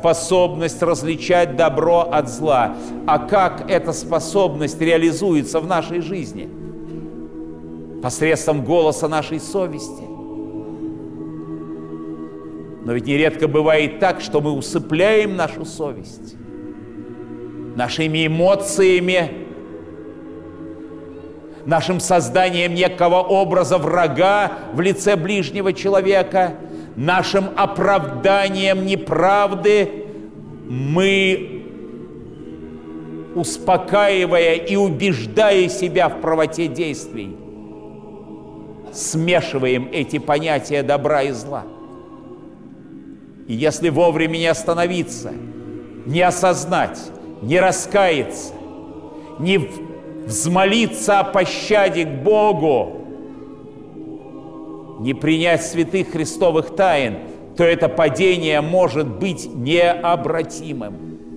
способность различать добро от зла. А как эта способность реализуется в нашей жизни? Посредством голоса нашей совести. Но ведь нередко бывает так, что мы усыпляем нашу совесть нашими эмоциями, нашим созданием некого образа врага в лице ближнего человека, нашим оправданием неправды. Мы, успокаивая и убеждая себя в правоте действий, смешиваем эти понятия добра и зла. И если вовремя не остановиться, не осознать, не раскаяться, не взмолиться о пощаде к Богу, не принять святых христовых тайн, то это падение может быть необратимым.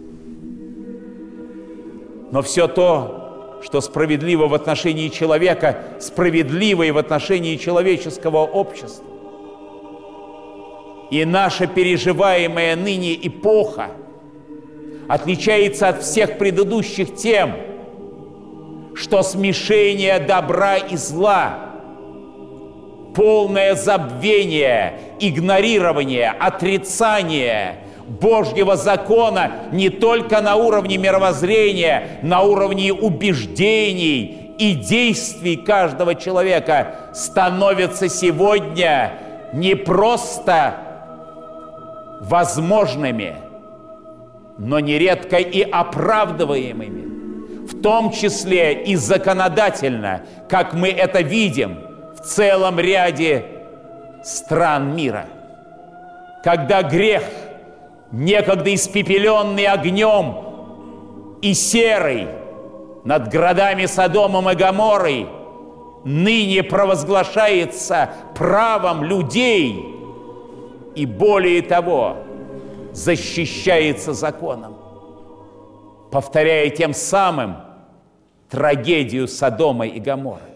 Но все то, что справедливо в отношении человека, справедливо и в отношении человеческого общества. И наша переживаемая ныне эпоха отличается от всех предыдущих тем, что смешение добра и зла, полное забвение, игнорирование, отрицание Божьего закона не только на уровне мировоззрения, на уровне убеждений и действий каждого человека становится сегодня не просто возможными, но нередко и оправдываемыми, в том числе и законодательно, как мы это видим в целом ряде стран мира. Когда грех, некогда испепеленный огнем и серой над городами Содомом и Гоморрой, ныне провозглашается правом людей и, более того, защищается законом, повторяя тем самым трагедию Содома и Гоморры.